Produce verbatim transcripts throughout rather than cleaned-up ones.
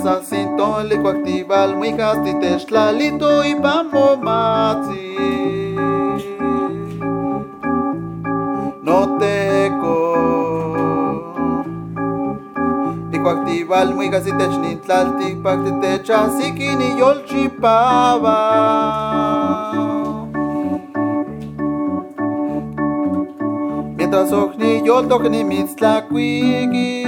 pasa sinton lico actival muy castitesh lalito y pamomati no teco lico actival muy castitesh nintlalti pactitecha sikini yolchipava mientras okni yoltokni mitztlacuigi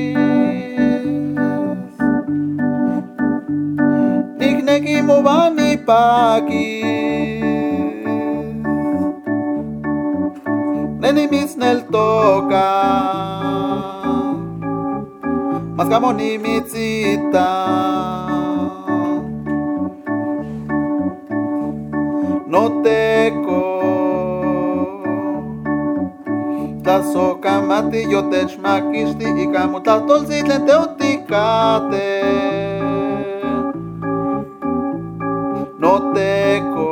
Nikneki movani paki Neni misnel toka Mas kamo ni mitzita No teko Tlasoka mati yo techmakishti Ikamu tlatolzitlen teotikate No teco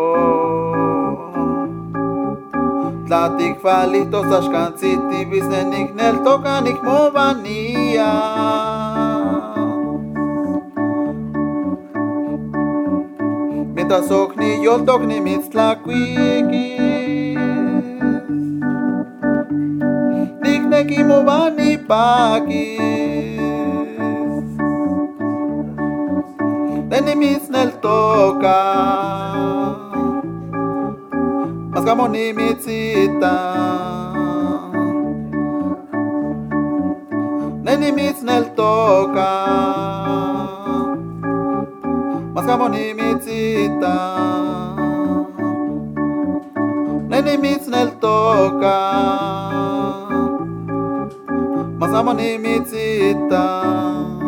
Tlatik falitos ashkanciti Bisnenik nel tokanik movania Mientras okni yoltokni mitztlacuigi Nikneki movani pakis Neni mitznel toka Mas kamo ni mitzita Neni mitznel toka Mas kamo ni mitzita Neni mitznel toka Mas kamo ni mitzita